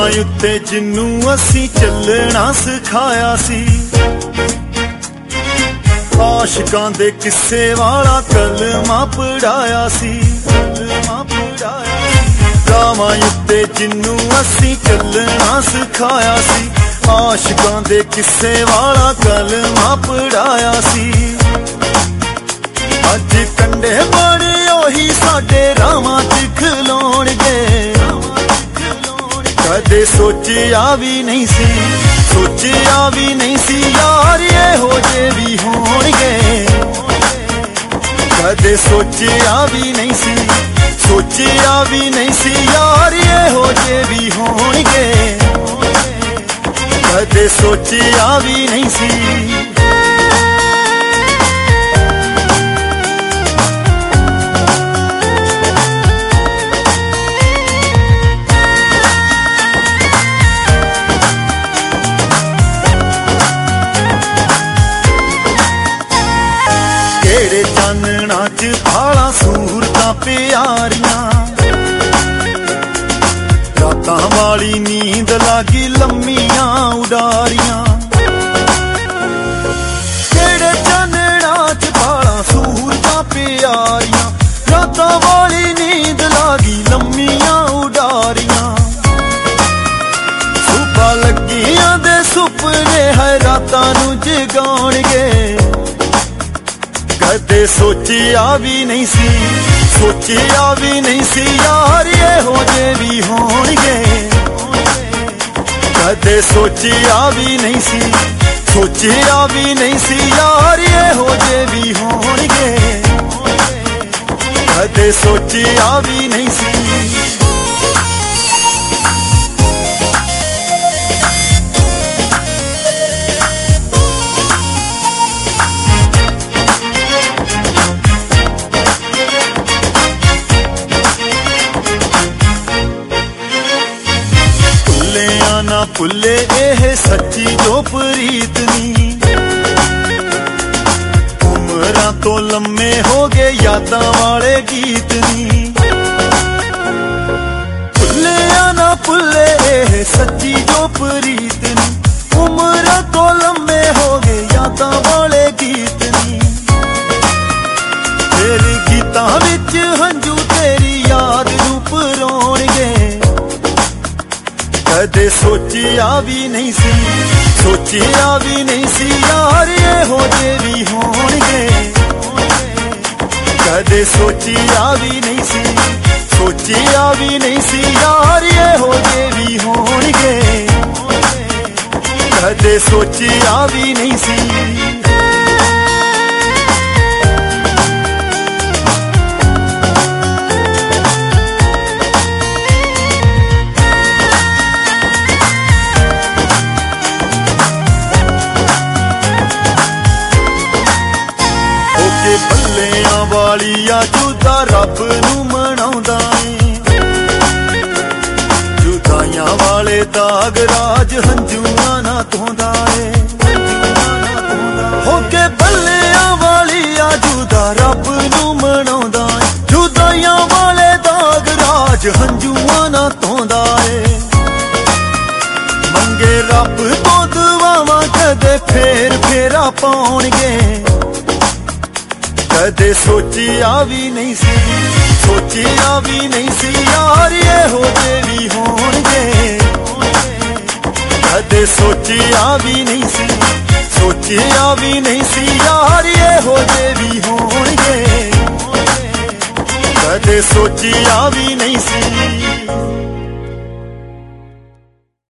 ਰਾਵਾਂ ਉੱਤੇ ਜਿੰਨੂੰ ਅਸੀਂ ਚੱਲਣਾ ਸਿਖਾਇਆ ਸੀ। ਆਸ਼ਿਕਾਂ ਦੇ ਕਿੱਸੇ ਵਾਲਾ ਕਲਮਾ ਪੜਾਇਆ ਸੀ। ਰਾਵਾਂ ਉੱਤੇ ਜਿੰਨੂੰ ਅਸੀਂ ਚੱਲਣਾ ਸਿਖਾਇਆ ਸੀ। ਆਸ਼ਿਕਾਂ ਦੇ ਕਿੱਸੇ ਵਾਲਾ ਕਲਮਾ ਪੜਾਇਆ ਸੀ। ਅੱਜ ਕੰਡੇ ਬਣੇ ਉਹੀ ਸਾਡੇ ਰਾਵਾਂ 'ਚ ਖਲੋਣਗੇ। ਕਦੇ ਸੋਚਿਆ ਵੀ ਨਹੀਂ ਸੀ, ਸੋਚਿਆ ਵੀ ਨਹੀਂ ਸੀ ਯਾਰ ਇਹੋ ਜਿਹੇ ਵੀ ਹੋਣਗੇ। ਕਦੇ ਸੋਚਿਆ ਵੀ ਨਹੀਂ ਸੀ, ਸੋਚਿਆ ਵੀ ਨਹੀਂ ਸੀ ਯਾਰ ਇਹੋ ਜਿਹੇ ਵੀ ਹੋਣਗੇ। ਕਦੇ ਸੋਚਿਆ ਵੀ ਨਹੀਂ ਸੀ। ਕਿਹੜੇ ਚਾਨਣਾ 'ਚ ਭਾਲਾਂ ਸੂਰਤਾਂ ਪਿਆਰੀਆਂ। ਰਾਤਾਂ ਵਾਲੀ ਨੀਂਦ ਲਾਗੀ ਲੰਮੀਆਂ ਉਡਾਰੀਆਂ। ਕਿਹੜੇ ਚਾਨਣਾ 'ਚ ਭਾਲਾਂ ਸੂਰਤਾਂ ਪਿਆਰੀਆਂ। ਰਾਤਾਂ ਵਾਲੀ ਨੀਂਦ ਲਾਗੀ ਲੰਮੀਆਂ ਉਡਾਰੀਆਂ। ਸੁਪਾ ਲੱਗੀਆਂ ਦੇ ਸੁਪਨੇ ਹੈ ਰਾਤਾਂ ਨੂੰ ਜਗਾਉਣਗੇ। ਕਦੇ ਸੋਚਿਆ ਵੀ ਨਹੀਂ ਸੀ, ਸੋਚਿਆ ਵੀ ਨਹੀਂ ਸੀ ਯਾਰ ਇਹੋ ਜਿਹੇ ਵੀ ਹੋਣਗੇ। ਕਦੇ ਸੋਚਿਆ ਵੀ ਨਹੀਂ ਸੀ, ਸੋਚਿਆ ਵੀ ਨਹੀਂ ਸੀ ਯਾਰ ਇਹੋ ਜਿਹੇ ਵੀ ਹੋਣਗੇ। ਕਦੇ ਸੋਚਿਆ ਵੀ ਨਹੀਂ ਸੀ। ਨਾ ਭੁੱਲੇ ਇਹ ਸੱਚੀ ਜੋ ਪ੍ਰੀਤ ਨੀ। ਉਮਰਾਂ ਤੋਂ ਲੰਮੇ ਹੋ ਗਏ ਯਾਦਾਂ ਵਾਲੇ ਗੀਤ ਨੀ। ਭੁੱਲਿਆ ਨਾ ਭੁੱਲੇ ਇਹ ਸੱਚੀ ਜੋ ਪ੍ਰੀਤ ਨੀ। ਉਮਰਾਂ ਤੋਂ ਲੰਮੇ ਹੋ ਗਏ ਯਾਦਾਂ ਵਾਲੇ ਗੀਤ ਨੀ। ਤੇਰੇ ਗੀਤਾਂ ਵਿੱਚ ਹੰਝੂ ਤੇਰੀ ਯਾਦ ਨੂੰ ਪਰੋਣਗੇ। ਕਦੇ ਸੋਚਿਆ ਵੀ ਨਹੀਂ ਸੀ, ਸੋਚਿਆ ਵੀ ਨਹੀਂ ਸੀ ਯਾਰ ਇਹੋ ਜਿਹੇ ਵੀ ਹੋਣਗੇ। ਕਦੇ ਸੋਚਿਆ ਵੀ ਨਹੀਂ ਸੀ, ਸੋਚਿਆ ਵੀ ਨਹੀਂ ਸੀ ਯਾਰ ਇਹੋ ਜਿਹੇ ਵੀ ਹੋਣਗੇ। ਕਦੇ ਸੋਚਿਆ ਵੀ ਨਹੀਂ ਸੀ। ਬੱਲਿਆਂ ਵਾਲੀ ਆ ਜੁਦਾ ਰੱਬ ਨੂੰ ਮਨਾਉਂਦਾ ਏ। ਜੁਦਾਈਆਂ ਵਾਲੇ ਦਾਗ ਰਾਜ ਹੰਝੂਆਂ ਨਾ ਧੋਂਦਾ ਏ। ਹੋ ਕੇ ਬੱਲਿਆਂ ਵਾਲੀ ਆ ਜੁਦਾ ਰੱਬ ਨੂੰ ਮਨਾਉਂਦਾ ਏ। ਜੁਦਾਈਆਂ ਵਾਲੇ ਦਾਗ ਰਾਜ ਹੰਝੂਆਂ ਨਾ ਧੋਂਦਾ ਏ। ਮੰਗੇ ਰੱਬ ਤੋਂ ਦੁਆਵਾਂ ਕਦੇ ਫੇਰ ਫੇਰਾ ਪਾਉਣਗੇ। ਕਦੇ ਸੋਚਿਆ ਵੀ ਨਹੀਂ ਸੀ, ਸੋਚਿਆ ਵੀ ਨਹੀਂ ਸੀ ਯਾਰ ਇਹੋ ਜਿਹੇ ਵੀ ਹੋਣਗੇ। ਕਦੇ ਸੋਚਿਆ ਵੀ ਨਹੀਂ ਸੀ, ਸੋਚਿਆ ਵੀ ਨਹੀਂ ਸੀ ਯਾਰ ਇਹੋ ਜਿਹੇ ਵੀ ਹੋਣਗੇ। ਕਦੇ ਸੋਚਿਆ ਵੀ ਨਹੀਂ ਸੀ।